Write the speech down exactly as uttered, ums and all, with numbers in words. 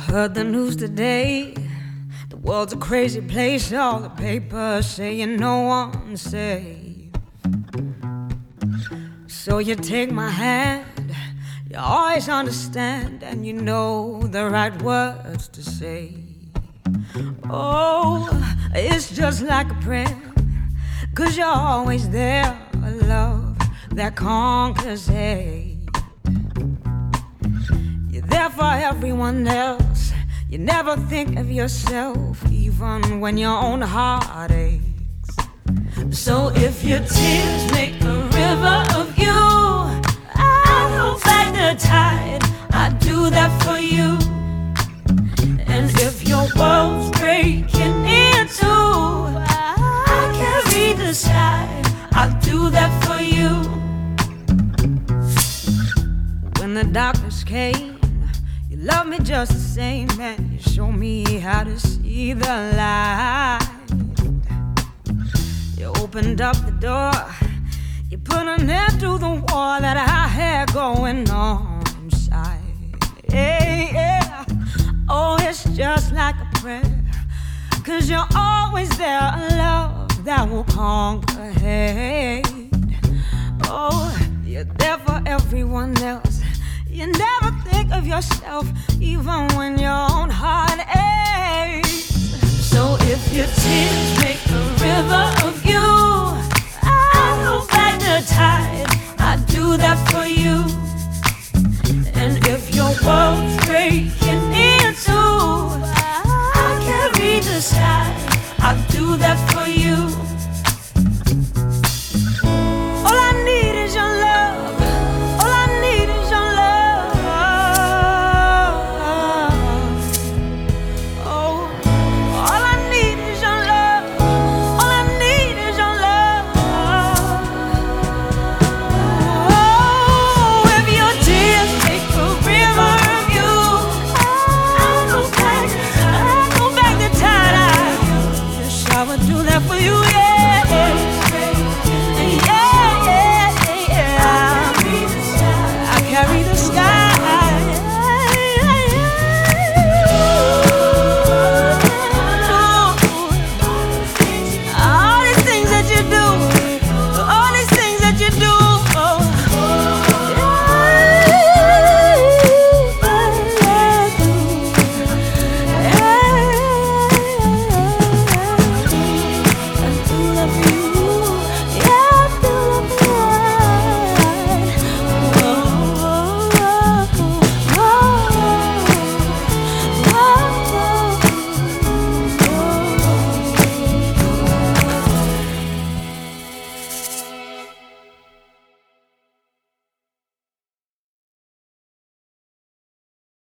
Heard the news today. The world's a crazy place. All the papers saying no one's safe. So you take my hand, you always understand, and you know the right words to say. Oh, it's just like a prayer, 'cause you're always there, a love that conquers hate. You're there for everyone else. You never think of yourself, even when your own heart aches. So if your tears make a river of you, I'll hold back the tide. I'd do that for you. And if your world's breaking in two, I'll carry the side. I'll do that for you. When the darkness came, you loved me just the same, man. You showed me how to see the light. You opened up the door, you put an end to the war that I had going on inside. Hey, yeah. Oh, it's just like a prayer, 'cause you're always there, a love that will conquer hate. Oh, you're there for everyone else. You never think of yourself, even when your own heart aches. So if your tears make a river of you, I'll hold back the tide. I'd do that for you. And if your world's breaking in two, I'll carry the side. I'll do that for you. All I need is your love. All I need is your love. Oh, all I need is your love. All I need is your love. Oh, if your tears make a river of you, I'll go back, I'll go back the tide. Yes, I would do that for you, yeah.